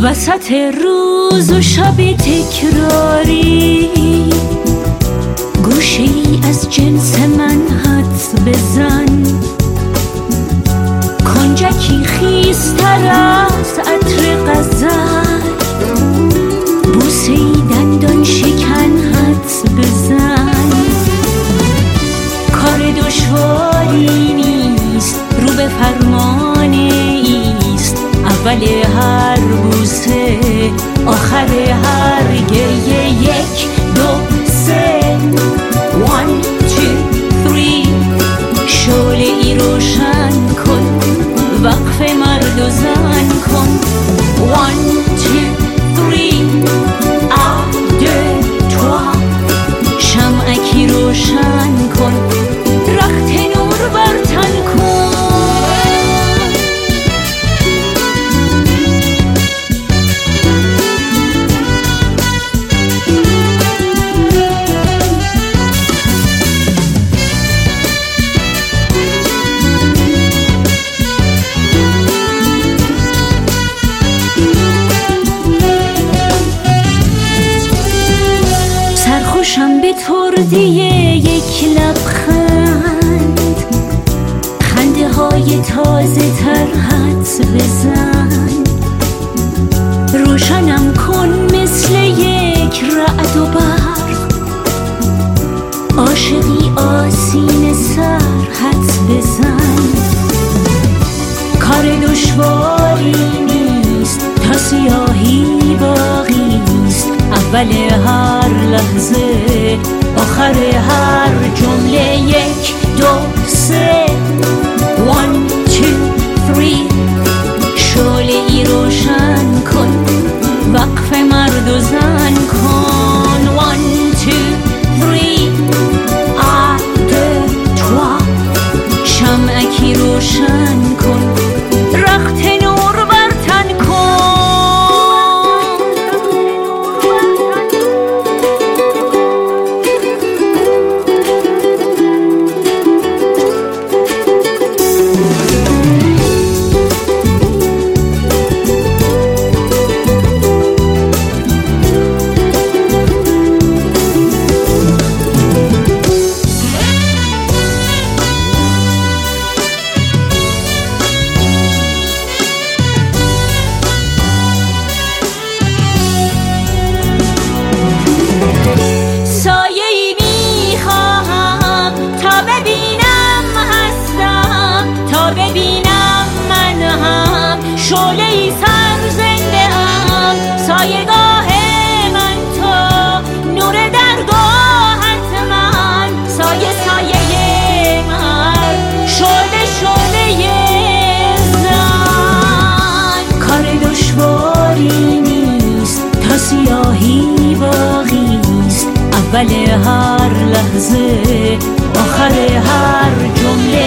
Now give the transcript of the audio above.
وسط روز و شب تکراری گوشی از جنس من حدس بزن، کنجکی خیزتر از عطر غزل، بوسه دندان شکن حدس بزن. کار دشواری نیست، رو به فرمان ایست، اول هر بوسه آخر هر گریه. 1 2 3 1 2 3 شعله ای روشن کن، وقف مرد و زن کن. 1 2 3 1 2 3 شمعکی روشن کن، رخت نور بر تن کن. سرخوشم به تردی یک لبخند، خنده های تازه تر حدس بزن. روشنم کن مثل یک رعد و برق، عاشقی آسین سر حدس بزن. کار دشواری نیست، تا سیاهی باقیست، اول هر لحظه آخر هر جمله. 1 2 3 1 2 3 شعله ای روشن کن، وقف مرد و زن کن. 1 2 3 شمعکی روشن کن، رخت نور بر تن کن. شعله‌ای سر زنده ام، سایه‌گاه من تو، نور درگاهت من، سایه سایه من، شعله شعله زن. کار دشواری نیست، تا سیاهی باقیست، اول هر لحظه آخر هر جمله.